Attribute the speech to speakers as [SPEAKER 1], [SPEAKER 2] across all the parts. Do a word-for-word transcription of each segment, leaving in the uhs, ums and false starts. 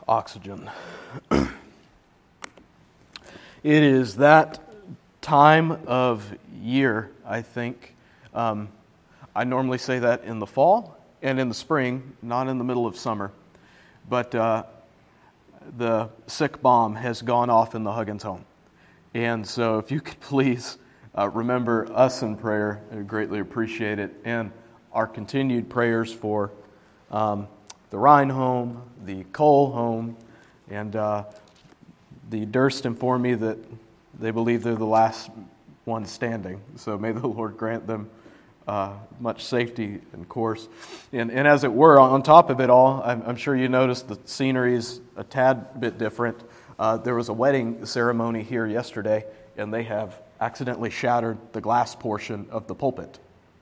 [SPEAKER 1] Oxygen. It is that time of year, I think. Um, I normally say that in the fall and in the spring, not in the middle of summer. But uh, the sick bomb has gone off in the Huggins home. And so if you could please uh, remember us in prayer, I would greatly appreciate it. And our continued prayers for um, the Ryan home, the Cole home, and uh, the Durst informed me that they believe they're the last one standing. So may the Lord grant them uh, much safety and course. And, and as it were, on top of it all, I'm, I'm sure you noticed the scenery is a tad bit different. Uh, there was a wedding ceremony here yesterday, and they have accidentally shattered the glass portion of the pulpit.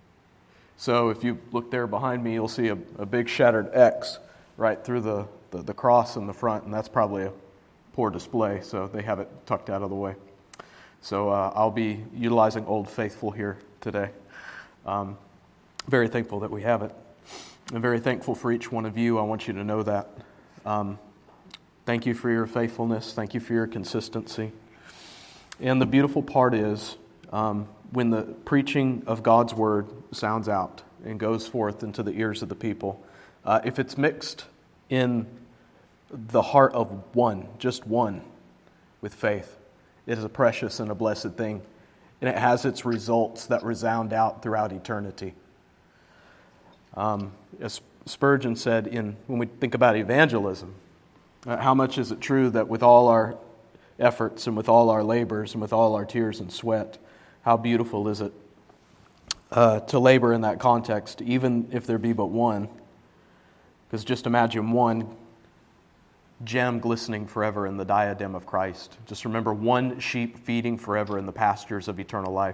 [SPEAKER 1] So if you look there behind me, you'll see a, a big shattered X right through the, the, the cross in the front, and that's probably a poor display, so they have it tucked out of the way. So uh, I'll be utilizing Old Faithful here today. Um, very thankful that we have it. I'm very thankful for each one of you. I want you to know that. Um, thank you for your faithfulness. Thank you for your consistency. And the beautiful part is, um, when the preaching of God's Word sounds out and goes forth into the ears of the people, uh, if it's mixed in the heart of one, just one, with faith, it is a precious and a blessed thing. And it has its results that resound out throughout eternity. Um, as Spurgeon said, in when we think about evangelism, uh, how much is it true that with all our efforts and with all our labors and with all our tears and sweat, how beautiful is it uh, to labor in that context, even if there be but one? Because just imagine one gem glistening forever in the diadem of Christ. Just remember one sheep feeding forever in the pastures of eternal life.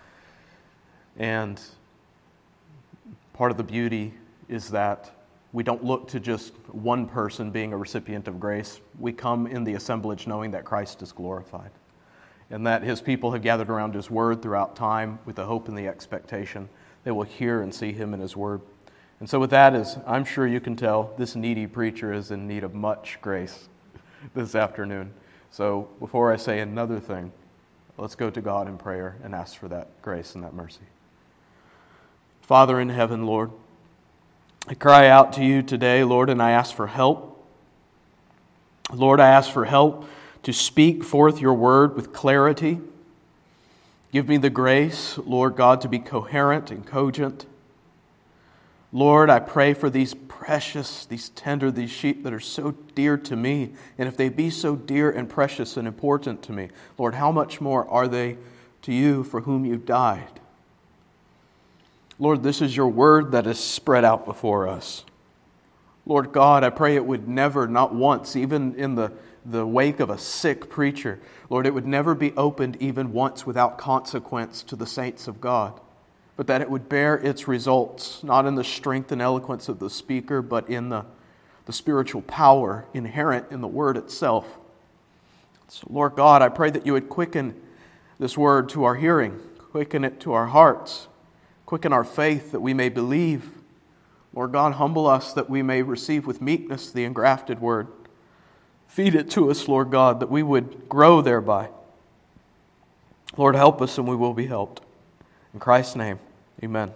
[SPEAKER 1] And part of the beauty is that we don't look to just one person being a recipient of grace. We come in the assemblage knowing that Christ is glorified, and that His people have gathered around His Word throughout time with the hope and the expectation they will hear and see Him in His Word. And so with that, as I'm sure you can tell, this needy preacher is in need of much grace this afternoon. So before I say another thing, let's go to God in prayer and ask for that grace and that mercy. Father in heaven, Lord, I cry out to you today, Lord, and I ask for help. Lord, I ask for help to speak forth your word with clarity. Give me the grace, Lord God, to be coherent and cogent. Lord, I pray for these precious, these tender, these sheep that are so dear to me. And if they be so dear and precious and important to me, Lord, how much more are they to you for whom you died? Lord, this is your word that is spread out before us. Lord God, I pray it would never, not once, even in the, the wake of a sick preacher, Lord, it would never be opened even once without consequence to the saints of God. But that it would bear its results, not in the strength and eloquence of the speaker, but in the, the spiritual power inherent in the word itself. So, Lord God, I pray that you would quicken this word to our hearing, quicken it to our hearts, quicken our faith that we may believe. Lord God, humble us that we may receive with meekness the engrafted word. Feed it to us, Lord God, that we would grow thereby. Lord, help us and we will be helped. In Christ's name. Amen.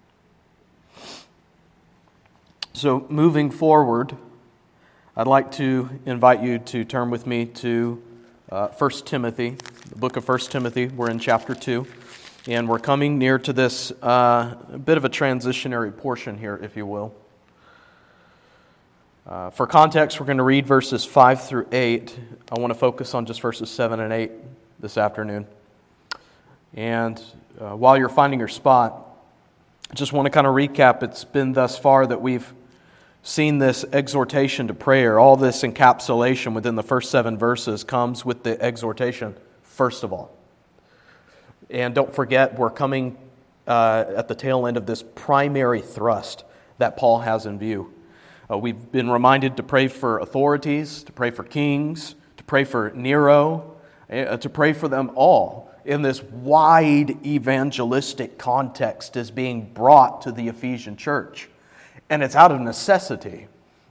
[SPEAKER 1] So moving forward, I'd like to invite you to turn with me to uh, First Timothy, the book of First Timothy. We're in chapter two, and we're coming near to this uh, a bit of a transitionary portion here, if you will. Uh, for context, we're going to read verses five through eight. I want to focus on just verses seven and eight this afternoon. And uh, while you're finding your spot, I just want to kind of recap. It's been thus far that we've seen this exhortation to prayer. All this encapsulation within the first seven verses comes with the exhortation, first of all. And don't forget, we're coming uh, at the tail end of this primary thrust that Paul has in view. Uh, we've been reminded to pray for authorities, to pray for kings, to pray for Nero, uh, to pray for them all. In this wide evangelistic context is being brought to the Ephesian church. And it's out of necessity.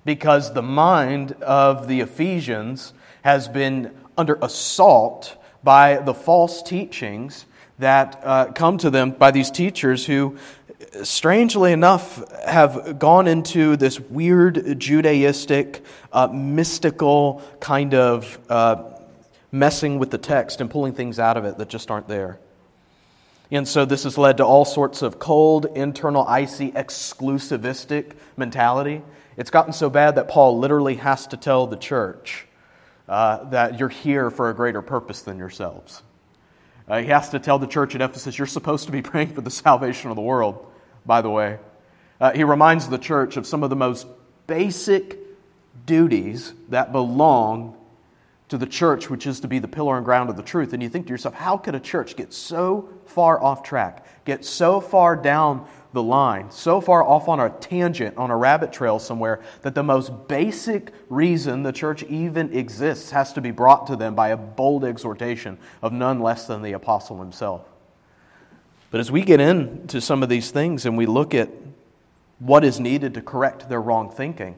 [SPEAKER 1] because the mind of the Ephesians has been under assault by the false teachings that uh, come to them by these teachers who, strangely enough, have gone into this weird Judaistic, uh, mystical kind of uh, messing with the text and pulling things out of it that just aren't there. And so this has led to all sorts of cold, internal, icy, exclusivistic mentality. It's gotten so bad that Paul literally has to tell the church uh, that you're here for a greater purpose than yourselves. Uh, he has to tell the church at Ephesus, you're supposed to be praying for the salvation of the world, by the way. Uh, he reminds the church of some of the most basic duties that belong to the church, which is to be the pillar and ground of the truth. And you think to yourself, how could a church get so far off track, get so far down the line, so far off on a tangent, on a rabbit trail somewhere, that the most basic reason the church even exists has to be brought to them by a bold exhortation of none less than the apostle himself. But as we get into some of these things and we look at what is needed to correct their wrong thinking,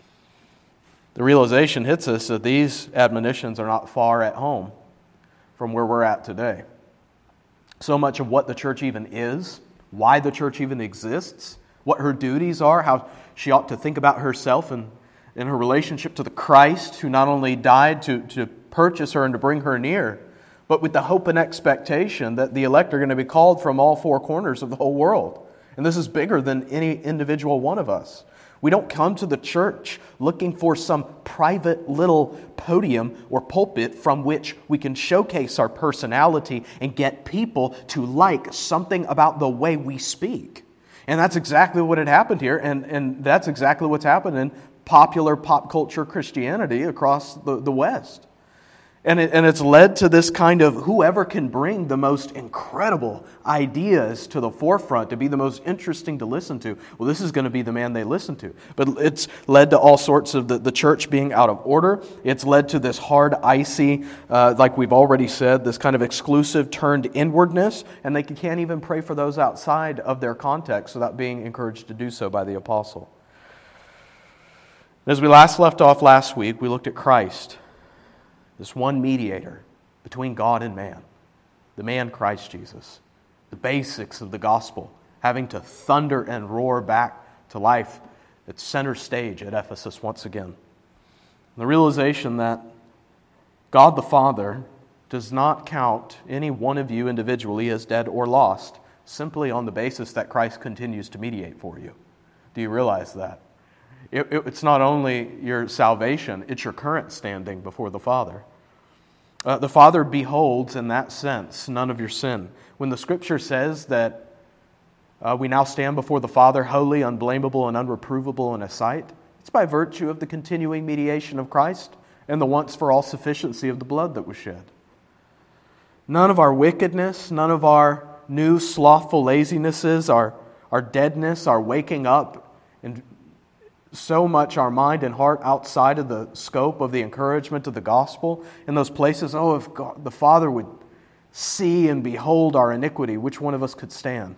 [SPEAKER 1] the realization hits us that these admonitions are not far at home from where we're at today. So much of what the church even is, why the church even exists, what her duties are, how she ought to think about herself and in her relationship to the Christ who not only died to, to purchase her and to bring her near, but with the hope and expectation that the elect are going to be called from all four corners of the whole world. And this is bigger than any individual one of us. We don't come to the church looking for some private little podium or pulpit from which we can showcase our personality and get people to like something about the way we speak. And that's exactly what had happened here, and, and that's exactly what's happened in popular pop culture Christianity across the, the West. And, it, and it's led to this kind of whoever can bring the most incredible ideas to the forefront to be the most interesting to listen to. Well, this is going to be the man they listen to. But it's led to all sorts of the, the church being out of order. It's led to this hard, icy, uh, like we've already said, this kind of exclusive turned inwardness. And they can't even pray for those outside of their context without being encouraged to do so by the apostle. As we last left off last week, we looked at Christ, this one mediator between God and man, the man Christ Jesus, the basics of the gospel, having to thunder and roar back to life at center stage at Ephesus once again. The realization that God the Father does not count any one of you individually as dead or lost, simply on the basis that Christ continues to mediate for you. Do you realize that? It, it, it's not only your salvation, it's your current standing before the Father. Uh, the Father beholds, in that sense, none of your sin. When the Scripture says that uh, we now stand before the Father holy, unblameable, and unreprovable in His sight, it's by virtue of the continuing mediation of Christ and the once-for-all sufficiency of the blood that was shed. None of our wickedness, none of our new slothful lazinesses, our, our deadness, our waking up and so much our mind and heart outside of the scope of the encouragement of the gospel in those places. Oh, if God, the Father would see and behold our iniquity, which one of us could stand?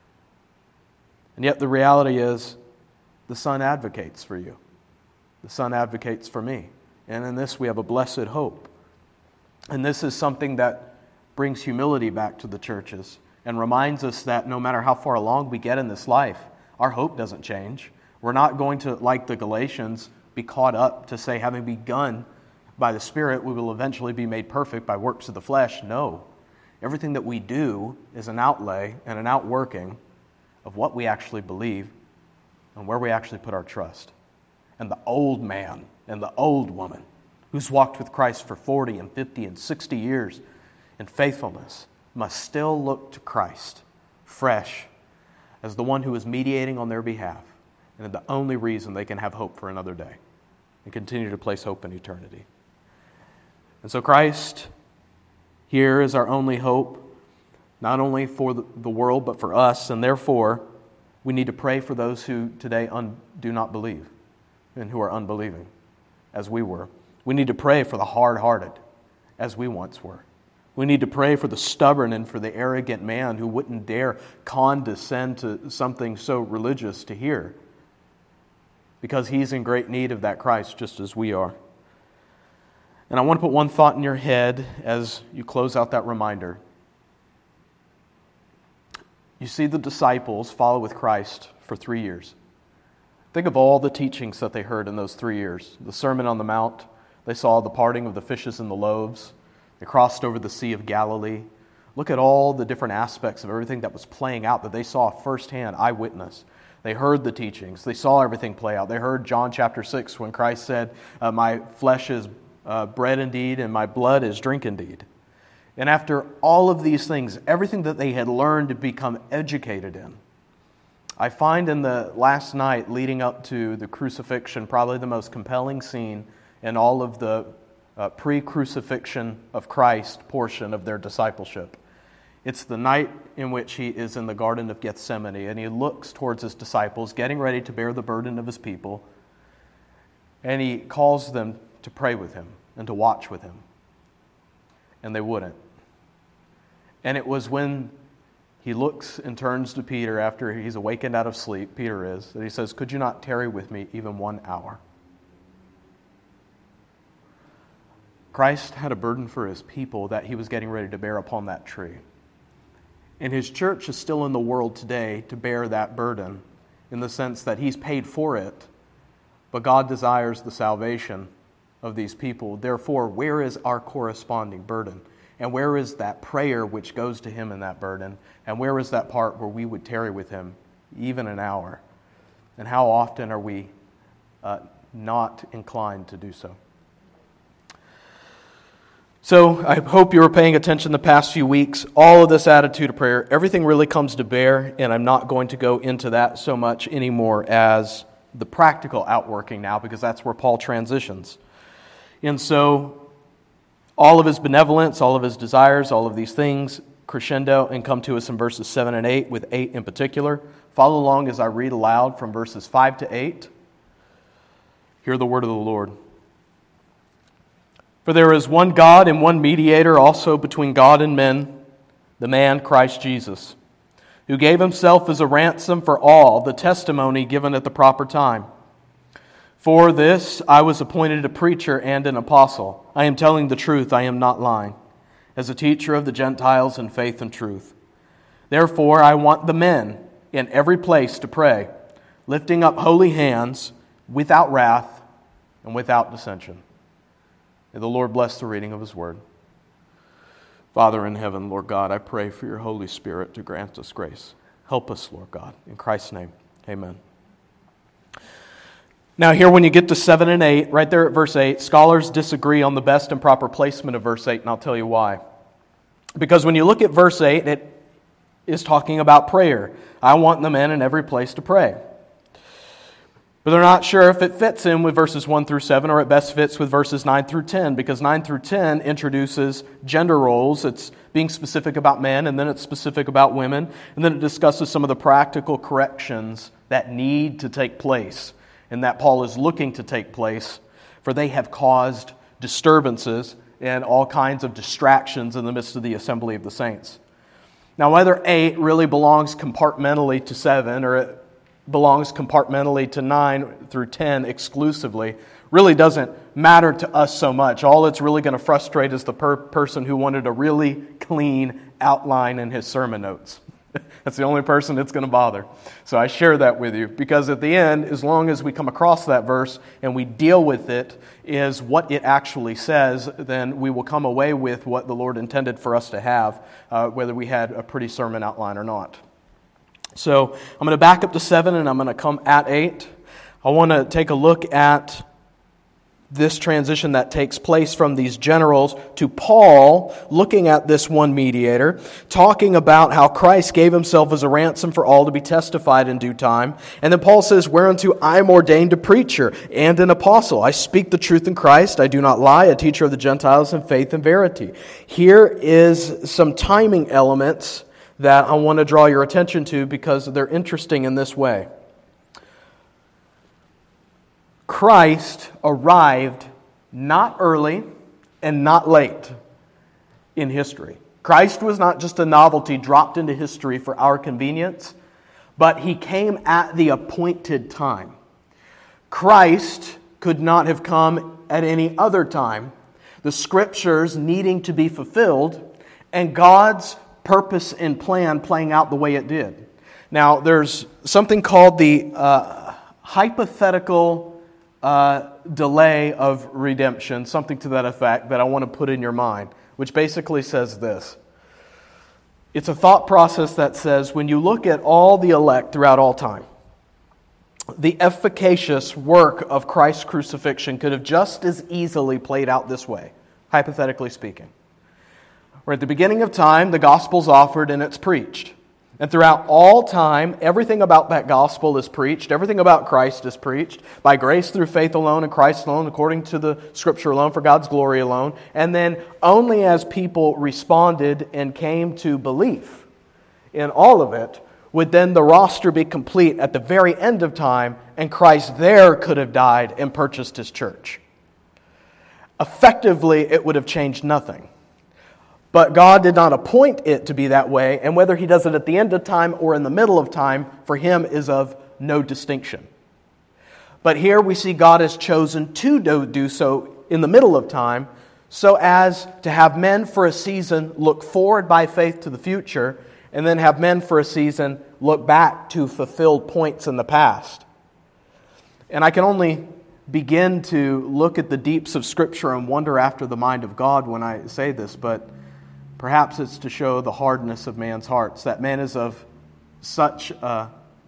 [SPEAKER 1] And yet the reality is the Son advocates for you. The Son advocates for me. And in this we have a blessed hope. And this is something that brings humility back to the churches and reminds us that no matter how far along we get in this life, our hope doesn't change. We're not going to, like the Galatians, be caught up to say, having begun by the Spirit, we will eventually be made perfect by works of the flesh. No. Everything that we do is an outlay and an outworking of what we actually believe and where we actually put our trust. And the old man and the old woman who's walked with Christ for forty and fifty and sixty years in faithfulness must still look to Christ fresh as the one who is mediating on their behalf and the only reason they can have hope for another day and continue to place hope in eternity. And so Christ here is our only hope, not only for the world but for us, and therefore we need to pray for those who today un- do not believe and who are unbelieving, as we were. We need to pray for the hard-hearted, as we once were. We need to pray for the stubborn and for the arrogant man who wouldn't dare condescend to something so religious to hear. because he's in great need of that Christ just as we are. And I want to put one thought in your head as you close out that reminder. You see the disciples follow with Christ for three years. Think of all the teachings that they heard in those three years. The Sermon on the Mount, they saw the parting of the fishes and the loaves. They crossed over the Sea of Galilee. Look at all the different aspects of everything that was playing out that they saw firsthand, eyewitness. They heard the teachings. They saw everything play out. They heard John chapter six when Christ said, uh, my flesh is uh, bread indeed and my blood is drink indeed. And after all of these things, everything that they had learned to become educated in, I find in the last night leading up to the crucifixion probably the most compelling scene in all of the uh, pre-crucifixion of Christ portion of their discipleship. It's the night in which he is in the Garden of Gethsemane and he looks towards his disciples, getting ready to bear the burden of his people, and he calls them to pray with him and to watch with him. And they wouldn't. And it was when he looks and turns to Peter after he's awakened out of sleep, Peter is, that he says, could you not tarry with me even one hour? Christ had a burden for his people that he was getting ready to bear upon that tree. And his church is still in the world today to bear that burden in the sense that he's paid for it, but God desires the salvation of these people. Therefore, where is our corresponding burden? And where is that prayer which goes to him in that burden? And where is that part where we would tarry with him even an hour? And how often are we uh, not inclined to do so? So I hope you were paying attention the past few weeks. All of this attitude of prayer, everything really comes to bear, and I'm not going to go into that so much anymore as the practical outworking now, because that's where Paul transitions. And so all of his benevolence, all of his desires, all of these things crescendo and come to us in verses seven and eight, with eight in particular. Follow along as I read aloud from verses five to eight. Hear the word of the Lord. For there is one God and one mediator also between God and men, the man Christ Jesus, who gave himself as a ransom for all, the testimony given at the proper time. For this I was appointed a preacher and an apostle. I am telling the truth, I am not lying, as a teacher of the Gentiles in faith and truth. Therefore I want the men in every place to pray, lifting up holy hands, without wrath and without dissension. May the Lord bless the reading of his word. Father in heaven, Lord God, I pray for your Holy Spirit to grant us grace. Help us, Lord God. In Christ's name, amen. Now here when you get to seven and eight, right there at verse eight, scholars disagree on the best and proper placement of verse eight, and I'll tell you why. Because when you look at verse eight, it is talking about prayer. I want the men in every place to pray. But they're not sure if it fits in with verses one through seven, or it best fits with verses nine through ten, because nine through ten introduces gender roles. It's being specific about men, and then it's specific about women, and then it discusses some of the practical corrections that need to take place, and that Paul is looking to take place, for they have caused disturbances and all kinds of distractions in the midst of the assembly of the saints. Now, whether eight really belongs compartmentally to seven, or it belongs compartmentally to nine through ten exclusively, really doesn't matter to us so much. All it's really going to frustrate is the per- person who wanted a really clean outline in his sermon notes. That's the only person it's going to bother. So I share that with you, because at the end, as long as we come across that verse and we deal with it is what it actually says, then we will come away with what the Lord intended for us to have, uh, whether we had a pretty sermon outline or not. So I'm going to back up to seven and I'm going to come at eight. I want to take a look at this transition that takes place from these generals to Paul looking at this one mediator, talking about how Christ gave himself as a ransom for all to be testified in due time. And then Paul says, whereunto I am ordained a preacher and an apostle. I speak the truth in Christ. I do not lie, a teacher of the Gentiles in faith and verity. Here is some timing elements that I want to draw your attention to because they're interesting in this way. Christ arrived not early and not late in history. Christ was not just a novelty dropped into history for our convenience, but he came at the appointed time. Christ could not have come at any other time. The Scriptures needing to be fulfilled, and God's purpose and plan playing out the way it did. Now, there's something called the uh, hypothetical uh, delay of redemption, something to that effect that I want to put in your mind, which basically says this. It's a thought process that says, when you look at all the elect throughout all time, the efficacious work of Christ's crucifixion could have just as easily played out this way, hypothetically speaking. Where at the beginning of time, the gospel's offered and it's preached. And throughout all time, everything about that gospel is preached. Everything about Christ is preached. By grace through faith alone and Christ alone, according to the Scripture alone, for God's glory alone. And then only as people responded and came to belief in all of it, would then the roster be complete at the very end of time, and Christ there could have died and purchased His church. Effectively, it would have changed nothing. But God did not appoint it to be that way, and whether He does it at the end of time or in the middle of time, for Him is of no distinction. But here we see God has chosen to do so in the middle of time, so as to have men for a season look forward by faith to the future, and then have men for a season look back to fulfilled points in the past. And I can only begin to look at the deeps of Scripture and wonder after the mind of God when I say this, but perhaps it's to show the hardness of man's hearts, that man is of such a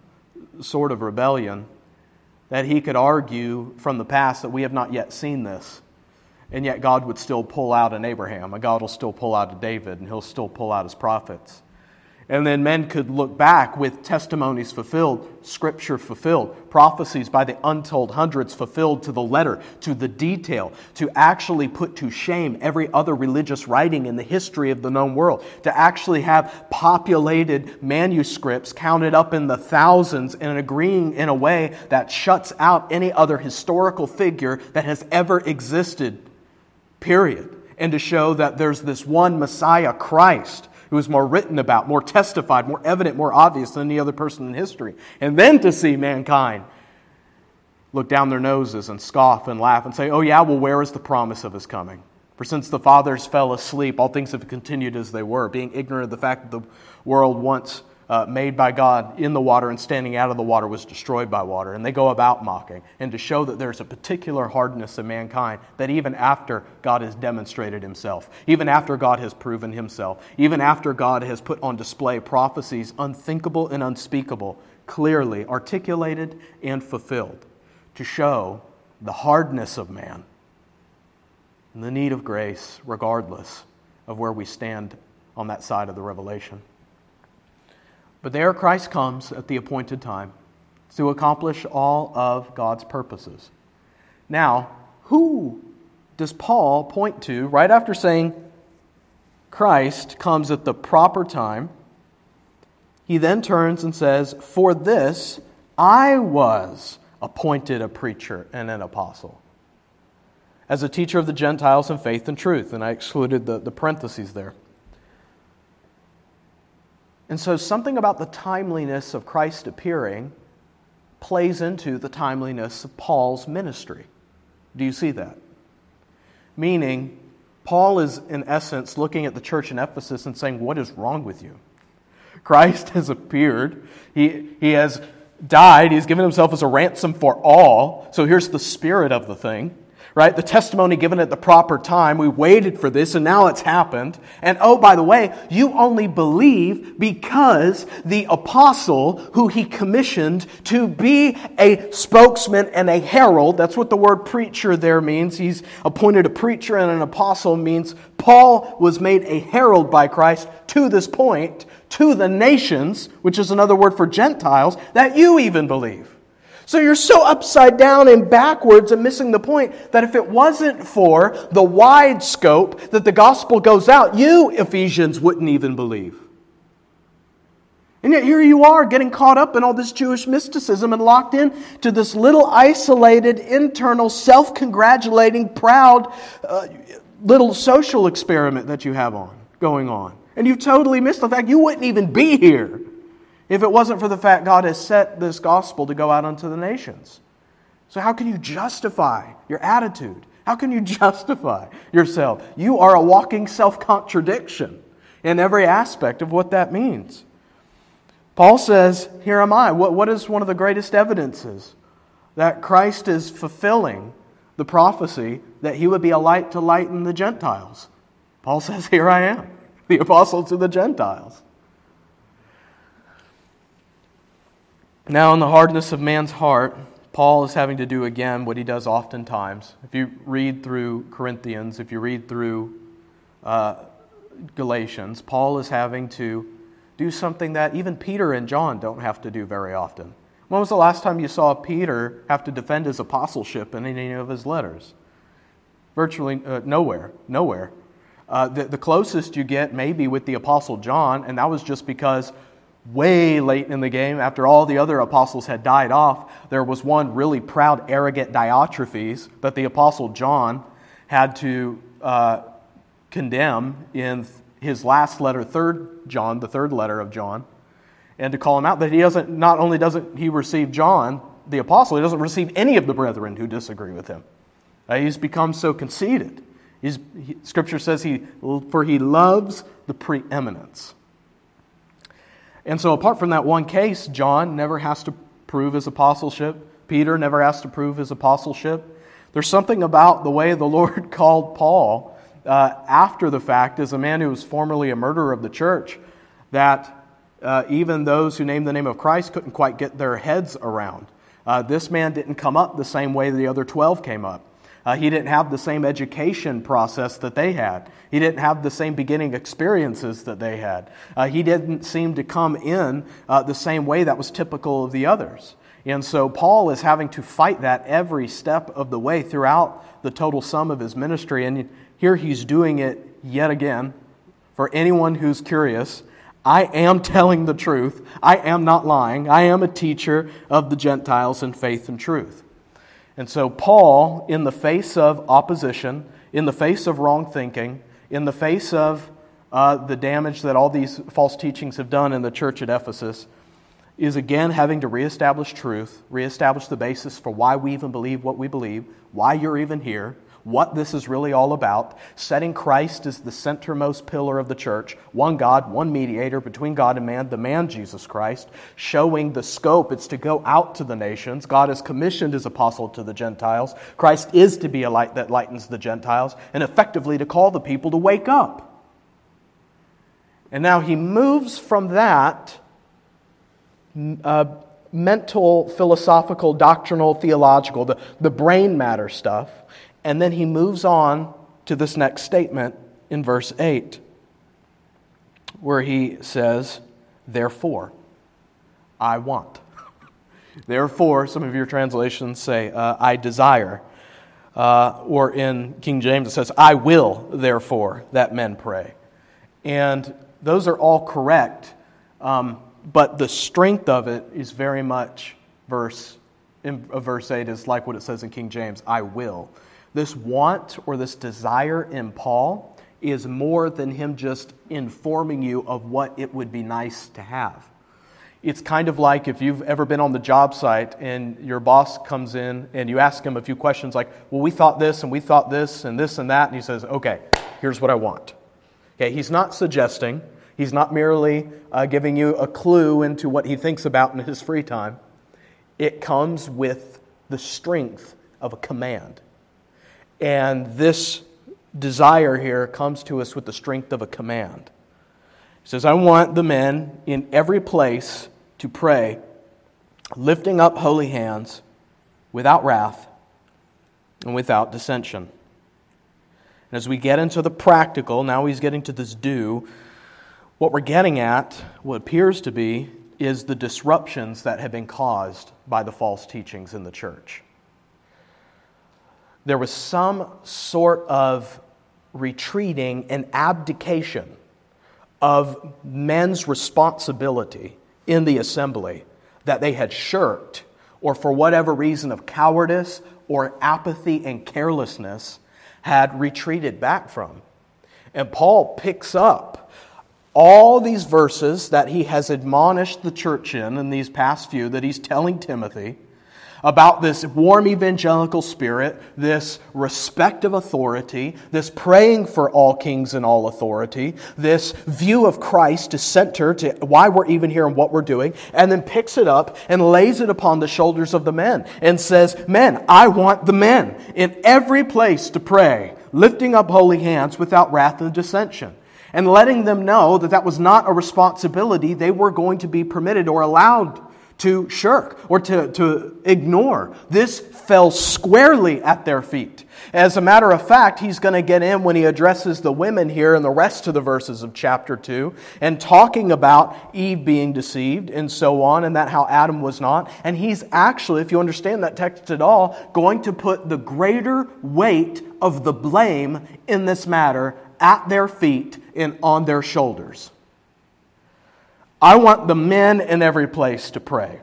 [SPEAKER 1] sort of rebellion that he could argue from the past that we have not yet seen this. And yet God would still pull out an Abraham, and God will still pull out a David, and He'll still pull out His prophets. And then men could look back with testimonies fulfilled, Scripture fulfilled, prophecies by the untold hundreds fulfilled to the letter, to the detail, to actually put to shame every other religious writing in the history of the known world, to actually have populated manuscripts counted up in the thousands and agreeing in a way that shuts out any other historical figure that has ever existed, period. And to show that there's this one Messiah, Christ, who is more written about, more testified, more evident, more obvious than any other person in history. And then to see mankind look down their noses and scoff and laugh and say, oh yeah, well, where is the promise of His coming? For since the fathers fell asleep, all things have continued as they were, being ignorant of the fact that the world once uh, made by God in the water and standing out of the water was destroyed by water. And they go about mocking. And to show that there's a particular hardness of mankind that even after God has demonstrated Himself, even after God has proven Himself, even after God has put on display prophecies unthinkable and unspeakable, clearly articulated and fulfilled, to show the hardness of man and the need of grace regardless of where we stand on that side of the revelation. But there Christ comes at the appointed time to accomplish all of God's purposes. Now, who does Paul point to right after saying Christ comes at the proper time? He then turns and says, for this I was appointed a preacher and an apostle, as a teacher of the Gentiles in faith and truth. And I excluded the, the parentheses there. And so something about the timeliness of Christ appearing plays into the timeliness of Paul's ministry. Do you see that? Meaning, Paul is in essence looking at the church in Ephesus and saying, what is wrong with you? Christ has appeared. He, he has died. He's given Himself as a ransom for all. So here's the spirit of the thing. Right? The testimony given at the proper time. We waited for this and now it's happened. And oh, by the way, you only believe because the apostle who He commissioned to be a spokesman and a herald, that's what the word preacher there means. He's appointed a preacher, and an apostle means Paul was made a herald by Christ to this point, to the nations, which is another word for Gentiles, that you even believe. So you're so upside down and backwards and missing the point that if it wasn't for the wide scope that the gospel goes out, you, Ephesians, wouldn't even believe. And yet here you are getting caught up in all this Jewish mysticism and locked in to this little isolated, internal, self-congratulating, proud uh, little social experiment that you have on going on. And you've totally missed the fact you wouldn't even be here if it wasn't for the fact God has set this gospel to go out unto the nations. So how can you justify your attitude? How can you justify yourself? You are a walking self-contradiction in every aspect of what that means. Paul says, here am I. What, what is one of the greatest evidences that Christ is fulfilling the prophecy that he would be a light to lighten the Gentiles? Paul says, here I am, the apostle to the Gentiles. Now, in the hardness of man's heart, Paul is having to do again what he does oftentimes. If you read through Corinthians, if you read through uh, Galatians, Paul is having to do something that even Peter and John don't have to do very often. When was the last time you saw Peter have to defend his apostleship in any of his letters? Virtually uh, nowhere, nowhere. Uh, the, the closest you get maybe with the Apostle John, and that was just because way late in the game, after all the other apostles had died off, there was one really proud, arrogant Diotrephes that the Apostle John had to uh, condemn in his last letter, third John, the third letter of John, and to call him out. That he doesn't, not only doesn't he receive John, the apostle, he doesn't receive any of the brethren who disagree with him. Uh, he's become so conceited. He's, he, Scripture says, he for he loves the preeminence. And so apart from that one case, John never has to prove his apostleship. Peter never has to prove his apostleship. There's something about the way the Lord called Paul uh, after the fact as a man who was formerly a murderer of the church that uh, even those who named the name of Christ couldn't quite get their heads around. Uh, this man didn't come up the same way the other twelve came up. Uh, he didn't have the same education process that they had. He didn't have the same beginning experiences that they had. Uh, he didn't seem to come in uh, the same way that was typical of the others. And so Paul is having to fight that every step of the way throughout the total sum of his ministry. And here he's doing it yet again. For anyone who's curious, I am telling the truth. I am not lying. I am a teacher of the Gentiles in faith and truth. And so Paul, in the face of opposition, in the face of wrong thinking, in the face of uh, the damage that all these false teachings have done in the church at Ephesus, is again having to reestablish truth, reestablish the basis for why we even believe what we believe, why you're even here, what this is really all about, setting Christ as the centermost pillar of the church, one God, one mediator between God and man, the man Jesus Christ, showing the scope. It's to go out to the nations. God has commissioned his apostle to the Gentiles. Christ is to be a light that lightens the Gentiles, and effectively to call the people to wake up. And now he moves from that uh, mental, philosophical, doctrinal, theological, the, the brain matter stuff, and then he moves on to this next statement in verse eight, where he says, therefore, I want. Therefore, some of your translations say, uh, I desire. Uh, or in King James it says, I will, therefore, that men pray. And those are all correct, um, but the strength of it is very much verse, in, uh, verse eight is like what it says in King James, I will. This want or this desire in Paul is more than him just informing you of what it would be nice to have. It's kind of like if you've ever been on the job site and your boss comes in and you ask him a few questions like, well, we thought this and we thought this and this and that, and he says, okay, here's what I want. Okay, he's not suggesting, he's not merely uh, giving you a clue into what he thinks about in his free time. It comes with the strength of a command. And this desire here comes to us with the strength of a command. He says, I want the men in every place to pray, lifting up holy hands, without wrath and without dissension. And as we get into the practical, now he's getting to this do, what we're getting at, what appears to be, is the disruptions that have been caused by the false teachings in the church. There was some sort of retreating and abdication of men's responsibility in the assembly that they had shirked, or for whatever reason of cowardice or apathy and carelessness had retreated back from. And Paul picks up all these verses that he has admonished the church in, in these past few, that he's telling Timothy, about this warm evangelical spirit, this respect of authority, this praying for all kings and all authority, this view of Christ as center to why we're even here and what we're doing, and then picks it up and lays it upon the shoulders of the men and says, men, I want the men in every place to pray, lifting up holy hands without wrath and dissension. And letting them know that that was not a responsibility they were going to be permitted or allowed to shirk or to, to ignore. This fell squarely at their feet. As a matter of fact, he's going to get in when he addresses the women here in the rest of the verses of chapter two and talking about Eve being deceived and so on, and that how Adam was not. And he's actually, if you understand that text at all, going to put the greater weight of the blame in this matter at their feet and on their shoulders. I want the men in every place to pray.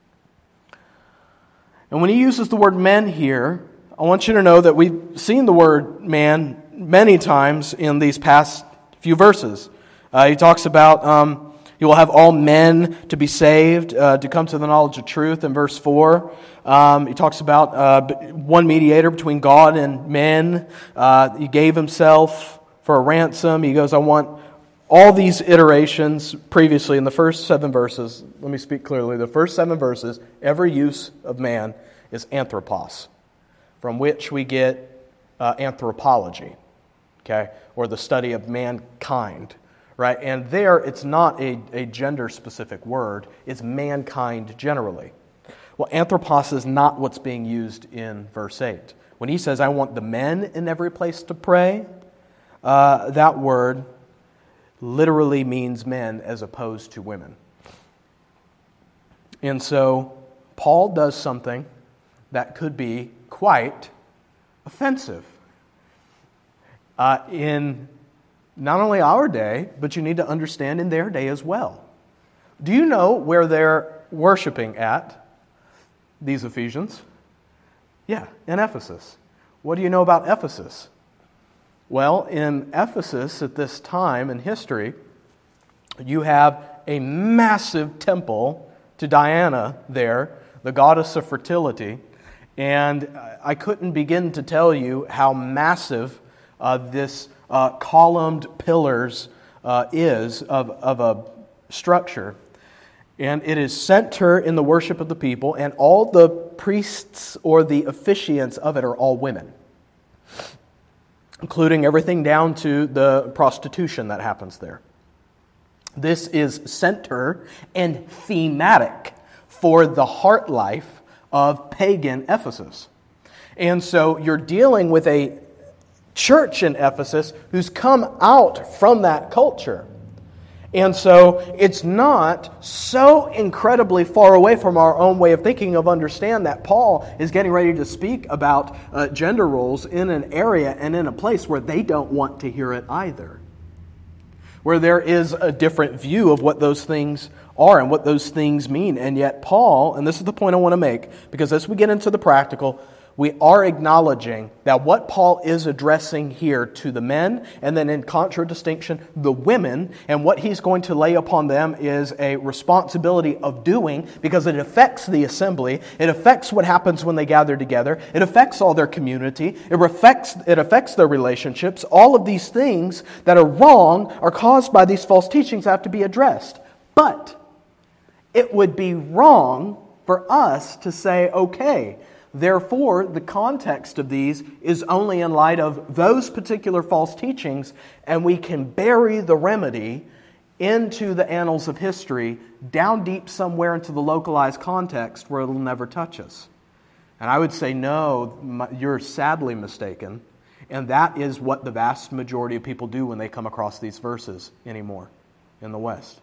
[SPEAKER 1] And when he uses the word men here, I want you to know that we've seen the word man many times in these past few verses. Uh, he talks about um, you will have all men to be saved, uh, to come to the knowledge of truth in verse four. Um, he talks about uh, one mediator between God and men. Uh, he gave himself for a ransom. He goes, I want all these iterations previously in the first seven verses. Let me speak clearly. The first seven verses, every use of man is anthropos, from which we get uh, anthropology, okay, or the study of mankind, right? And there, it's not a, a gender-specific word. It's mankind generally. Well, anthropos is not what's being used in verse eight. When he says, I want the men in every place to pray, uh, that word literally means men as opposed to women. And so Paul does something that could be quite offensive uh, in not only our day, but you need to understand in their day as well. Do you know where they're worshiping at, these Ephesians? Yeah, in Ephesus. What do you know about Ephesus? Well, in Ephesus at this time in history, you have a massive temple to Diana there, the goddess of fertility. And I couldn't begin to tell you how massive uh, this uh, columned pillars uh, is of, of a structure. And it is center in the worship of the people, and all the priests or the officiants of it are all women, including everything down to the prostitution that happens there. This is center and thematic for the heart life of pagan Ephesus. And so you're dealing with a church in Ephesus who's come out from that culture. And so it's not so incredibly far away from our own way of thinking of understand that Paul is getting ready to speak about uh, gender roles in an area and in a place where they don't want to hear it either. Where there is a different view of what those things are and what those things mean. And yet Paul, and this is the point I want to make, because as we get into the practical, we are acknowledging that what Paul is addressing here to the men, and then in contradistinction, the women, and what he's going to lay upon them is a responsibility of doing, because it affects the assembly, it affects what happens when they gather together, it affects all their community, it affects, it affects their relationships. All of these things that are wrong are caused by these false teachings have to be addressed. But it would be wrong for us to say, okay, therefore, the context of these is only in light of those particular false teachings, and we can bury the remedy into the annals of history, down deep somewhere into the localized context where it'll never touch us. And I would say, no, you're sadly mistaken, and that is what the vast majority of people do when they come across these verses anymore in the West.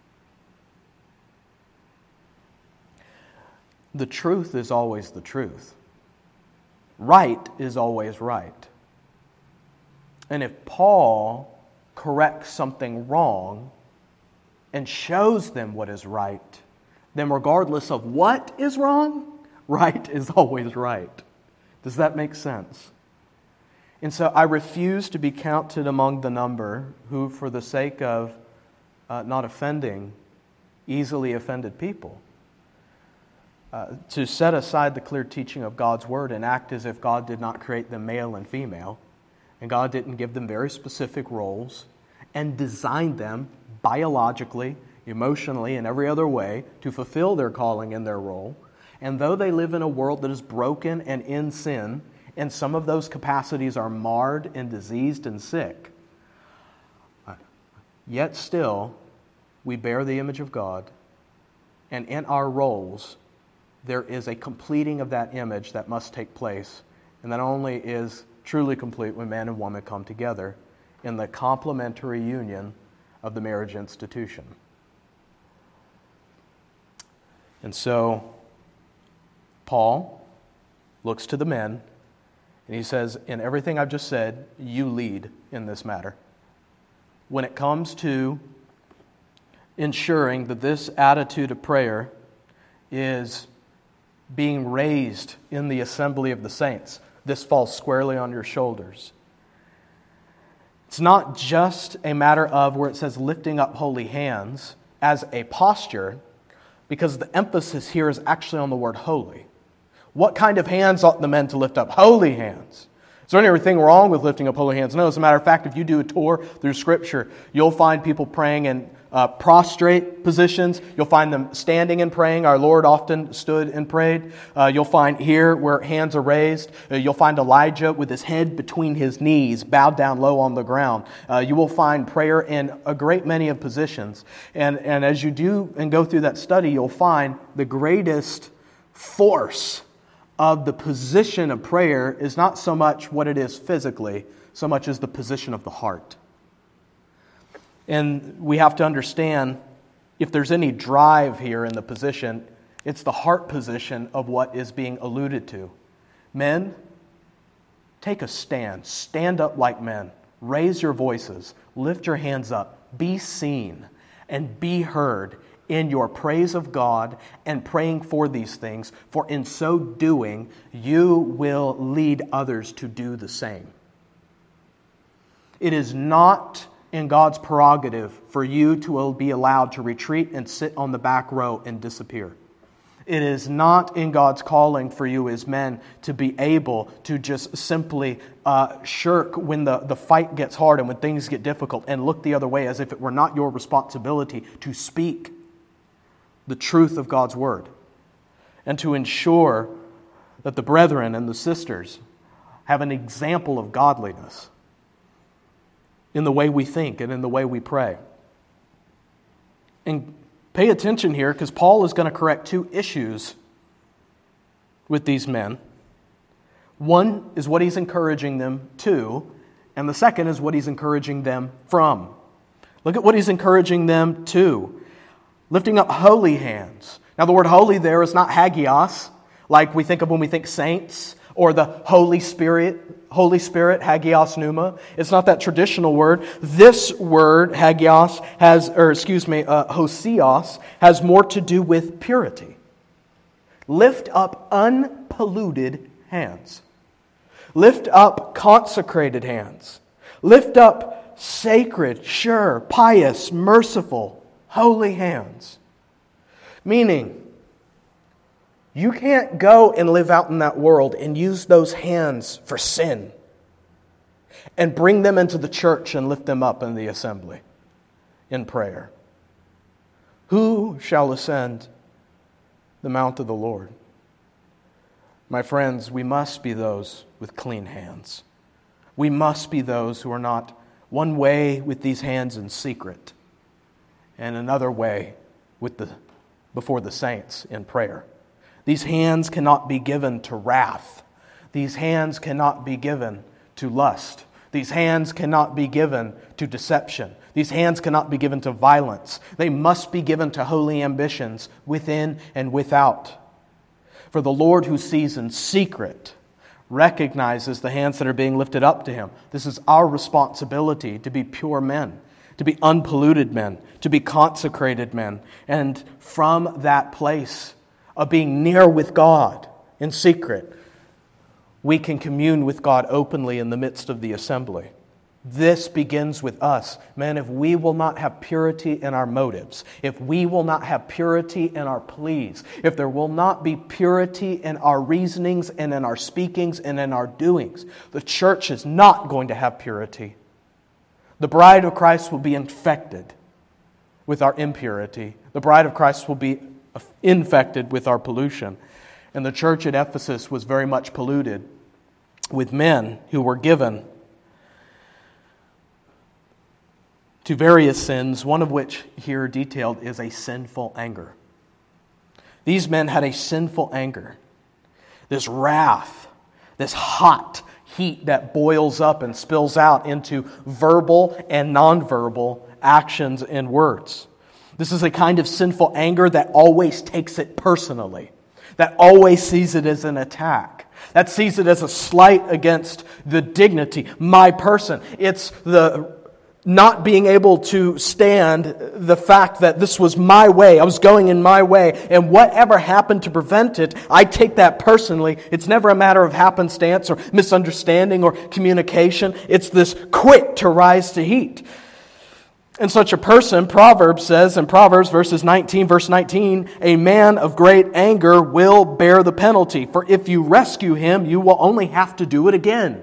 [SPEAKER 1] The truth is always the truth. Right is always right. And if Paul corrects something wrong and shows them what is right, then regardless of what is wrong, right is always right. Does that make sense? And so I refuse to be counted among the number who, for the sake of uh, not offending easily offended people, uh, to set aside the clear teaching of God's Word and act as if God did not create them male and female, and God didn't give them very specific roles, and designed them biologically, emotionally, and every other way to fulfill their calling and their role. And though they live in a world that is broken and in sin, and some of those capacities are marred and diseased and sick, yet still we bear the image of God, and in our roles there is a completing of that image that must take place, and that only is truly complete when man and woman come together in the complementary union of the marriage institution. And so Paul looks to the men, and he says, in everything I've just said, you lead in this matter. When it comes to ensuring that this attitude of prayer is being raised in the assembly of the saints, this falls squarely on your shoulders. It's not just a matter of where it says lifting up holy hands as a posture, because the emphasis here is actually on the word holy. What kind of hands ought the men to lift up? Holy hands. Is there anything wrong with lifting up holy hands? No, as a matter of fact, if you do a tour through Scripture, you'll find people praying in uh, prostrate positions. You'll find them standing and praying. Our Lord often stood and prayed. Uh, you'll find here where hands are raised. Uh, you'll find Elijah with his head between his knees, bowed down low on the ground. Uh, you will find prayer in a great many of positions. And, and as you do and go through that study, you'll find the greatest force of the position of prayer is not so much what it is physically, so much as the position of the heart. And we have to understand, if there's any drive here in the position, it's the heart position of what is being alluded to. Men, take a stand. Stand up like men. Raise your voices. Lift your hands up. Be seen and be heard in your praise of God and praying for these things, for in so doing, you will lead others to do the same. It is not in God's prerogative for you to be allowed to retreat and sit on the back row and disappear. It is not in God's calling for you as men to be able to just simply uh, shirk when the, the fight gets hard and when things get difficult and look the other way as if it were not your responsibility to speak the truth of God's Word, and to ensure that the brethren and the sisters have an example of godliness in the way we think and in the way we pray. And pay attention here, because Paul is going to correct two issues with these men. One is what he's encouraging them to, and the second is what he's encouraging them from. Look at what he's encouraging them to. Lifting up holy hands. Now the word holy there is not hagios, like we think of when we think saints, or the Holy Spirit, Holy Spirit, hagios pneuma. It's not that traditional word. This word, hagios, has, or excuse me, uh, hosios, has more to do with purity. Lift up unpolluted hands. Lift up consecrated hands. Lift up sacred, sure, pious, merciful, holy hands. Meaning, you can't go and live out in that world and use those hands for sin and bring them into the church and lift them up in the assembly in prayer. Who shall ascend the mount of the Lord? My friends, we must be those with clean hands. We must be those who are not one way with these hands in secret, and another way with the before the saints in prayer. These hands cannot be given to wrath. These hands cannot be given to lust. These hands cannot be given to deception. These hands cannot be given to violence. They must be given to holy ambitions within and without. For the Lord who sees in secret recognizes the hands that are being lifted up to Him. This is our responsibility to be pure men, to be unpolluted men, to be consecrated men. And from that place of being near with God in secret, we can commune with God openly in the midst of the assembly. This begins with us. Man, if we will not have purity in our motives, if we will not have purity in our pleas, if there will not be purity in our reasonings and in our speakings and in our doings, the church is not going to have purity. The bride of Christ will be infected with our impurity. The bride of Christ will be infected with our pollution. And the church at Ephesus was very much polluted with men who were given to various sins, one of which here detailed is a sinful anger. These men had a sinful anger, this wrath, this hot heat that boils up and spills out into verbal and nonverbal actions and words. This is a kind of sinful anger that always takes it personally, that always sees it as an attack, that sees it as a slight against the dignity, my person. It's the not being able to stand the fact that this was my way, I was going in my way, and whatever happened to prevent it, I take that personally. It's never a matter of happenstance or misunderstanding or communication. It's this quick to rise to heat. And such a person, Proverbs says in Proverbs verses nineteen, verse nineteen, a man of great anger will bear the penalty, for if you rescue him, you will only have to do it again.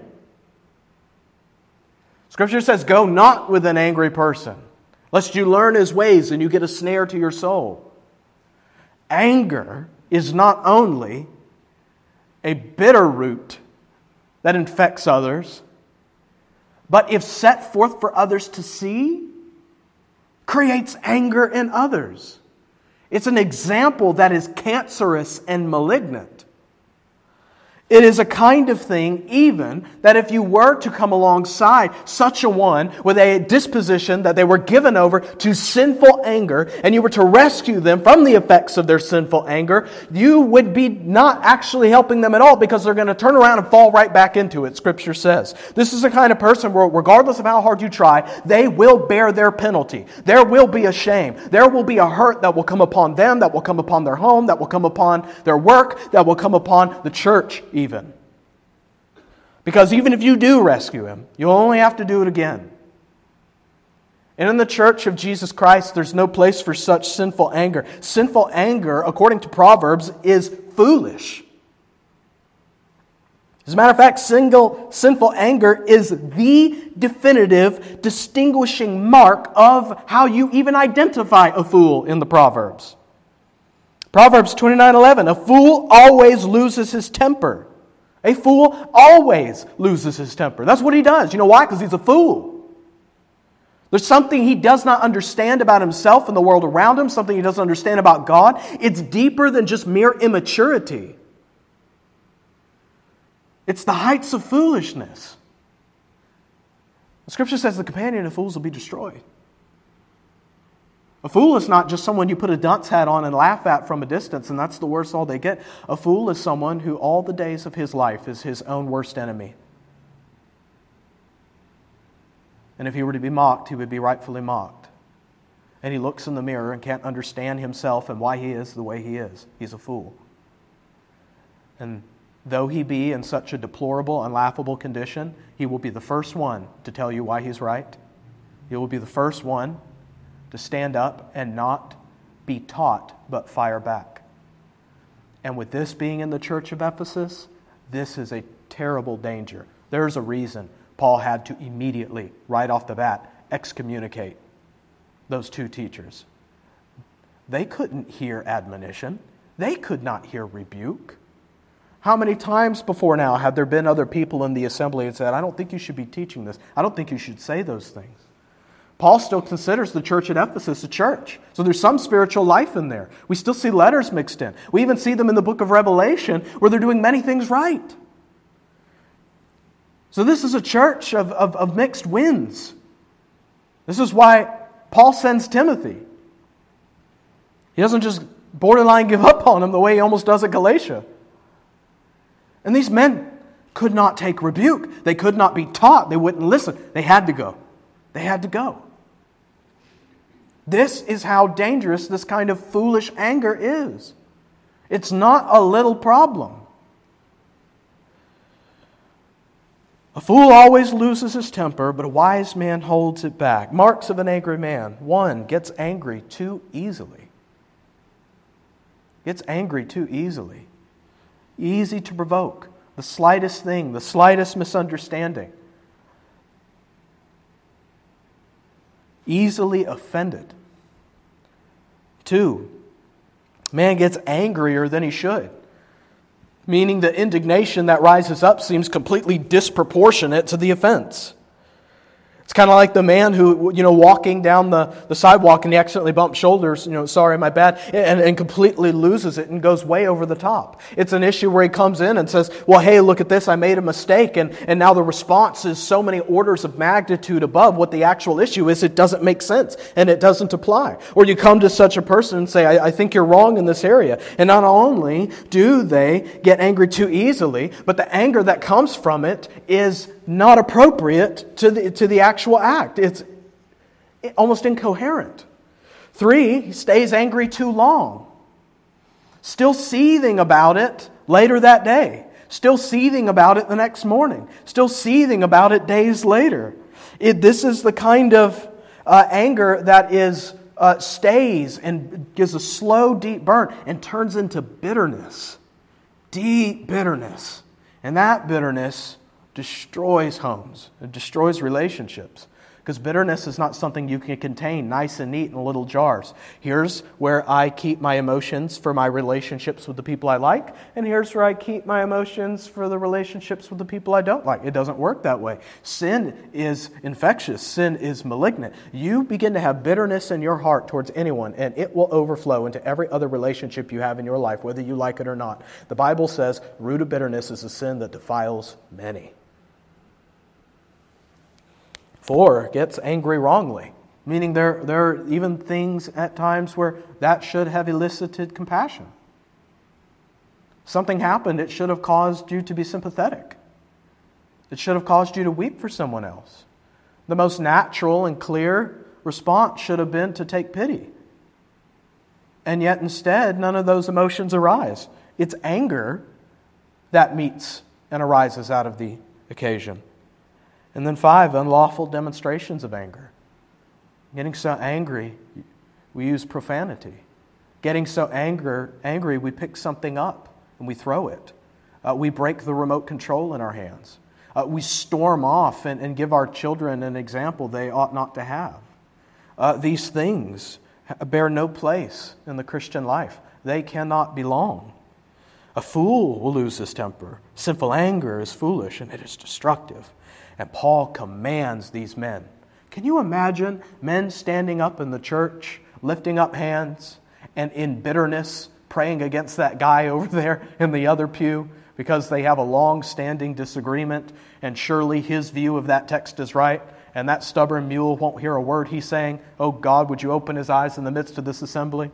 [SPEAKER 1] Scripture says, go not with an angry person, lest you learn his ways and you get a snare to your soul. Anger is not only a bitter root that infects others, but if set forth for others to see, creates anger in others. It's an example that is cancerous and malignant. It is a kind of thing even that if you were to come alongside such a one with a disposition that they were given over to sinful anger and you were to rescue them from the effects of their sinful anger, you would be not actually helping them at all because they're going to turn around and fall right back into it, Scripture says. This is the kind of person where regardless of how hard you try, they will bear their penalty. There will be a shame. There will be a hurt that will come upon them, that will come upon their home, that will come upon their work, that will come upon the church even. Because even if you do rescue him, you'll only have to do it again. And in the church of Jesus Christ, there's no place for such sinful anger. Sinful anger, according to Proverbs, is foolish. As a matter of fact, single, sinful anger is the definitive distinguishing mark of how you even identify a fool in the Proverbs. Proverbs twenty-nine eleven, a fool always loses his temper. A fool always loses his temper. That's what he does. You know why? Because he's a fool. There's something he does not understand about himself and the world around him, something he doesn't understand about God. It's deeper than just mere immaturity. It's the heights of foolishness. The Scripture says the companion of fools will be destroyed. A fool is not just someone you put a dunce hat on and laugh at from a distance, and that's the worst all they get. A fool is someone who all the days of his life is his own worst enemy. And if he were to be mocked, he would be rightfully mocked. And he looks in the mirror and can't understand himself and why he is the way he is. He's a fool. And though he be in such a deplorable and laughable condition, he will be the first one to tell you why he's right. He will be the first one to stand up and not be taught, but fire back. And with this being in the church of Ephesus, this is a terrible danger. There's a reason Paul had to immediately, right off the bat, excommunicate those two teachers. They couldn't hear admonition. They could not hear rebuke. How many times before now have there been other people in the assembly that said, I don't think you should be teaching this. I don't think you should say those things. Paul still considers the church at Ephesus a church. So there's some spiritual life in there. We still see letters mixed in. We even see them in the book of Revelation where they're doing many things right. So this is a church of, of, of mixed winds. This is why Paul sends Timothy. He doesn't just borderline give up on him the way he almost does at Galatia. And these men could not take rebuke. They could not be taught. They wouldn't listen. They had to go. They had to go. This is how dangerous this kind of foolish anger is. It's not a little problem. A fool always loses his temper, but a wise man holds it back. Marks of an angry man. One, gets angry too easily. Gets angry too easily. Easy to provoke. The slightest thing, the slightest misunderstanding. Easily offended. Two, man gets angrier than he should. Meaning the indignation that rises up seems completely disproportionate to the offense. It's kind of like the man who, you know, walking down the, the sidewalk and he accidentally bumps shoulders, you know, sorry, my bad, and, and completely loses it and goes way over the top. It's an issue where he comes in and says, well, hey, look at this, I made a mistake, and, and now the response is so many orders of magnitude above what the actual issue is, it doesn't make sense, and it doesn't apply. Or you come to such a person and say, I, I think you're wrong in this area. And not only do they get angry too easily, but the anger that comes from it is not appropriate to the to the actual act. It's almost incoherent. Three, he stays angry too long. Still seething about it later that day. Still seething about it the next morning. Still seething about it days later. It, this is the kind of uh, anger that is uh, stays and gives a slow, deep burn and turns into bitterness. Deep bitterness. And that bitterness destroys homes. It destroys relationships. Because bitterness is not something you can contain nice and neat in little jars. Here's where I keep my emotions for my relationships with the people I like, and here's where I keep my emotions for the relationships with the people I don't like. It doesn't work that way. Sin is infectious. Sin is malignant. You begin to have bitterness in your heart towards anyone, and it will overflow into every other relationship you have in your life, whether you like it or not. The Bible says, root of bitterness is a sin that defiles many. Four, gets angry wrongly, meaning there, there are even things at times where that should have elicited compassion. Something happened, it should have caused you to be sympathetic. It should have caused you to weep for someone else. The most natural and clear response should have been to take pity. And yet instead, none of those emotions arise. It's anger that meets and arises out of the occasion. And then five, unlawful demonstrations of anger. Getting so angry, we use profanity. Getting so anger, angry, we pick something up and we throw it. Uh, we break the remote control in our hands. Uh, we storm off and, and give our children an example they ought not to have. Uh, these things bear no place in the Christian life. They cannot belong. A fool will lose his temper. Sinful anger is foolish and it is destructive. And Paul commands these men. Can you imagine men standing up in the church, lifting up hands, and in bitterness praying against that guy over there in the other pew because they have a long-standing disagreement, and surely his view of that text is right, and that stubborn mule won't hear a word he's saying? Oh God, would you open his eyes in the midst of this assembly?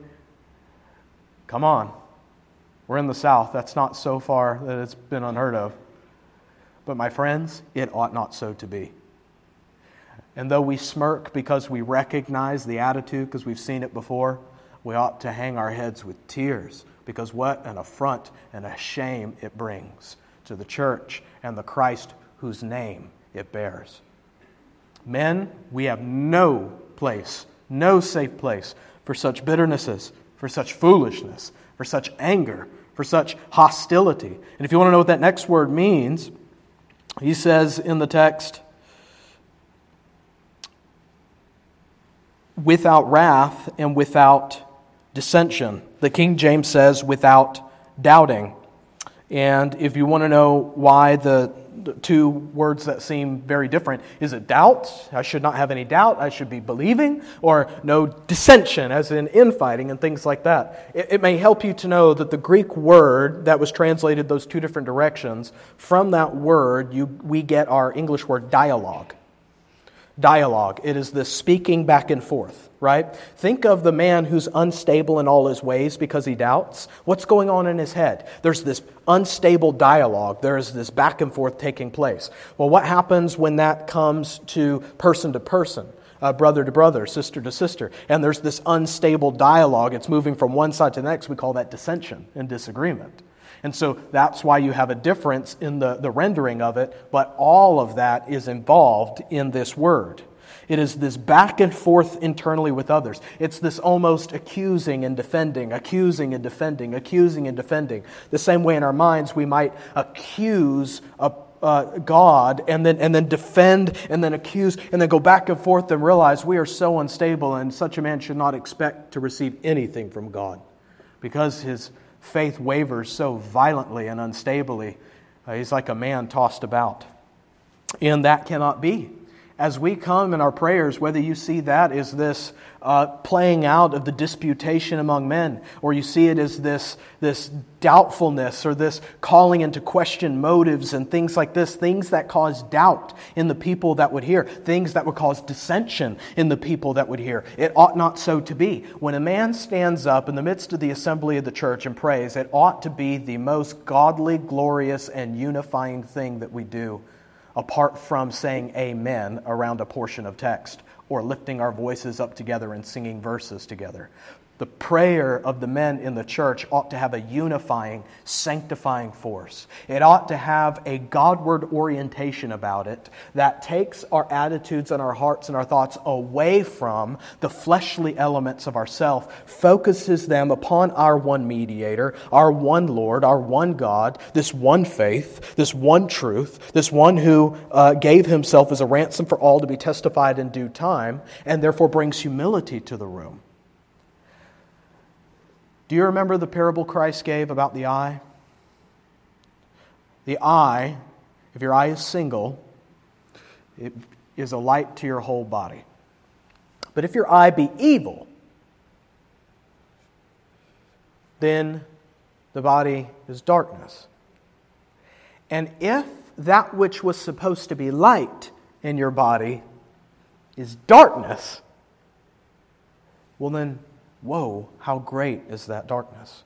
[SPEAKER 1] Come on. We're in the South. That's not so far that it's been unheard of. But my friends, it ought not so to be. And though we smirk because we recognize the attitude, because we've seen it before, we ought to hang our heads with tears, because what an affront and a shame it brings to the church and the Christ whose name it bears. Men, we have no place, no safe place for such bitternesses, for such foolishness, for such anger, for such hostility. And if you want to know what that next word means, he says in the text, without wrath and without dissension. The King James says without doubting. And if you want to know why the two words that seem very different, is it doubt? I should not have any doubt. I should be believing. Or no dissension, as in infighting and things like that. It, it may help you to know that the Greek word that was translated those two different directions, from that word you we get our English word dialogue. Dialogue. It is this speaking back and forth, right? Think of the man who's unstable in all his ways because he doubts. What's going on in his head? There's this unstable dialogue. There's this back and forth taking place. Well, what happens when that comes to person to person, uh, brother to brother, sister to sister, and there's this unstable dialogue? It's moving from one side to the next. We call that dissension and disagreement. And so that's why you have a difference in the, the rendering of it, but all of that is involved in this word. It is this back and forth internally with others. It's this almost accusing and defending, accusing and defending, accusing and defending. The same way in our minds we might accuse a Uh, God and then and then defend and then accuse and then go back and forth and realize we are so unstable, and such a man should not expect to receive anything from God because his faith wavers so violently and unstably. Uh, he's like a man tossed about. And that cannot be. As we come in our prayers, whether you see that as this uh, playing out of the disputation among men, or you see it as this, this doubtfulness or this calling into question motives and things like this, things that cause doubt in the people that would hear, things that would cause dissension in the people that would hear. It ought not so to be. When a man stands up in the midst of the assembly of the church and prays, it ought to be the most godly, glorious, and unifying thing that we do, apart from saying amen around a portion of text or lifting our voices up together and singing verses together. The prayer of the men in the church ought to have a unifying, sanctifying force. It ought to have a Godward orientation about it that takes our attitudes and our hearts and our thoughts away from the fleshly elements of ourself, focuses them upon our one mediator, our one Lord, our one God, this one faith, this one truth, this one who uh, gave himself as a ransom for all to be testified in due time, and therefore brings humility to the room. Do you remember the parable Christ gave about the eye? The eye, if your eye is single, it is a light to your whole body. But if your eye be evil, then the body is darkness. And if that which was supposed to be light in your body is darkness, well then, whoa, how great is that darkness?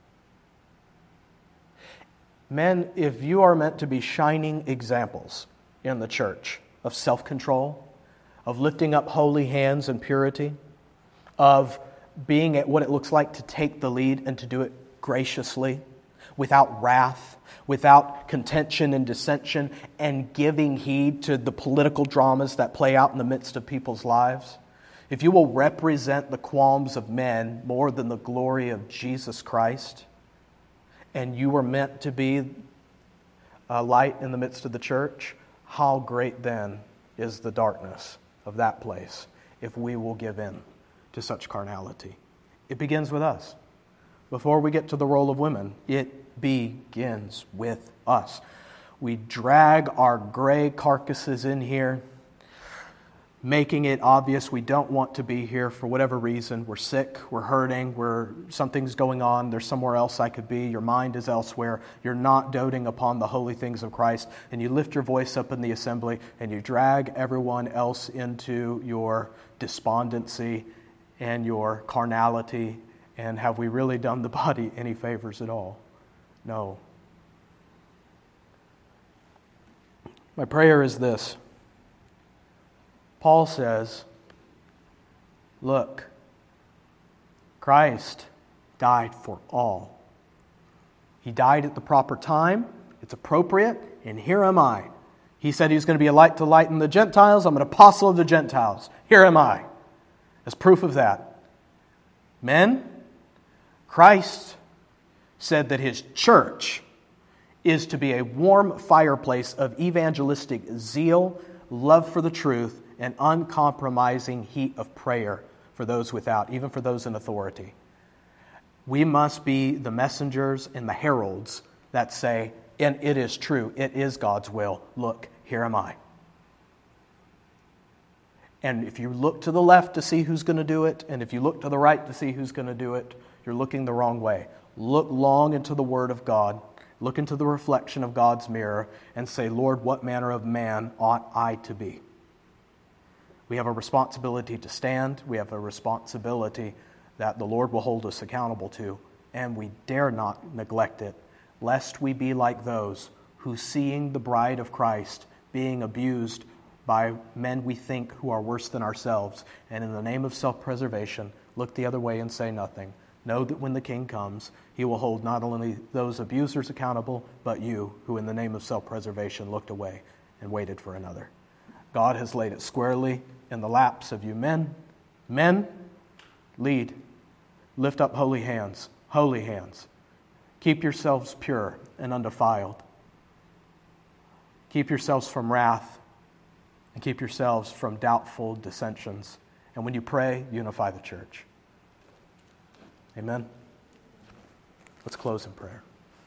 [SPEAKER 1] Men, if you are meant to be shining examples in the church of self-control, of lifting up holy hands in purity, of being at what it looks like to take the lead and to do it graciously, without wrath, without contention and dissension, and giving heed to the political dramas that play out in the midst of people's lives, if you will represent the qualms of men more than the glory of Jesus Christ, and you were meant to be a light in the midst of the church, how great then is the darkness of that place if we will give in to such carnality. It begins with us. Before we get to the role of women, it begins with us. We drag our gray carcasses in here, making it obvious we don't want to be here for whatever reason. We're sick, we're hurting, we're something's going on, there's somewhere else I could be, your mind is elsewhere, you're not doting upon the holy things of Christ, and you lift your voice up in the assembly and you drag everyone else into your despondency and your carnality. And have we really done the body any favors at all? No. My prayer is this. Paul says, look, Christ died for all. He died at the proper time. It's appropriate. And here am I. He said he was going to be a light to lighten the Gentiles. I'm an apostle of the Gentiles. Here am I. As proof of that. Men, Christ said that his church is to be a warm fireplace of evangelistic zeal, love for the truth, and uncompromising heat of prayer for those without, even for those in authority. We must be the messengers and the heralds that say, and it is true, it is God's will. Look, here am I. And if you look to the left to see who's going to do it, and if you look to the right to see who's going to do it, you're looking the wrong way. Look long into the Word of God. Look into the reflection of God's mirror and say, Lord, what manner of man ought I to be? We have a responsibility to stand. We have a responsibility that the Lord will hold us accountable to, and we dare not neglect it, lest we be like those who, seeing the bride of Christ being abused by men we think who are worse than ourselves, and in the name of self-preservation, look the other way and say nothing. Know that when the King comes, he will hold not only those abusers accountable, but you, who in the name of self-preservation looked away and waited for another. God has laid it squarely in the laps of you men. Men, lead. Lift up holy hands, holy hands. Keep yourselves pure and undefiled. Keep yourselves from wrath, and keep yourselves from doubtful dissensions. And when you pray, unify the church. Amen. Let's close in prayer.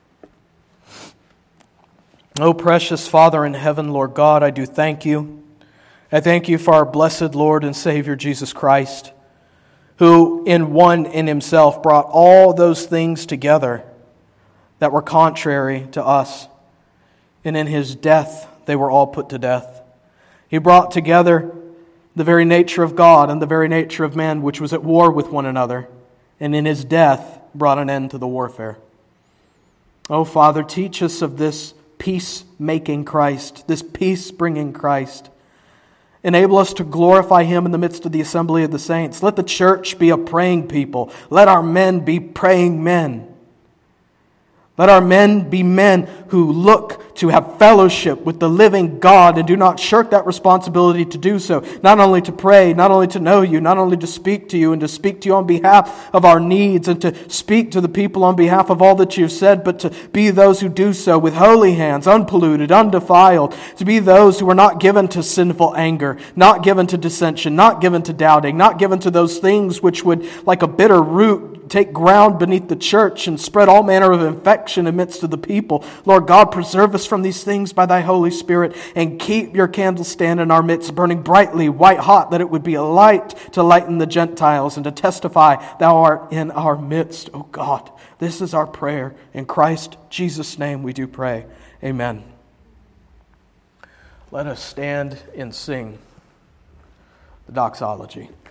[SPEAKER 1] Oh, precious Father in heaven, Lord God, I do thank you. I thank you for our blessed Lord and Savior, Jesus Christ, who in one in himself brought all those things together that were contrary to us. And in his death, they were all put to death. He brought together the very nature of God and the very nature of man, which was at war with one another. And in his death, brought an end to the warfare. Oh, Father, teach us of this peace-making Christ, this peace-bringing Christ. Enable us to glorify him in the midst of the assembly of the saints. Let the church be a praying people. Let our men be praying men. Let our men be men who look to have fellowship with the living God and do not shirk that responsibility to do so. Not only to pray, not only to know you, not only to speak to you and to speak to you on behalf of our needs and to speak to the people on behalf of all that you've said, but to be those who do so with holy hands, unpolluted, undefiled, to be those who are not given to sinful anger, not given to dissension, not given to doubting, not given to those things which would, like a bitter root, take ground beneath the church and spread all manner of infection amidst of the people. Lord God, preserve us from these things by thy Holy Spirit, and keep your candlestand in our midst, burning brightly, white hot, that it would be a light to lighten the Gentiles and to testify thou art in our midst. Oh God, this is our prayer. In Christ Jesus' name we do pray. Amen. Let us stand and sing the doxology.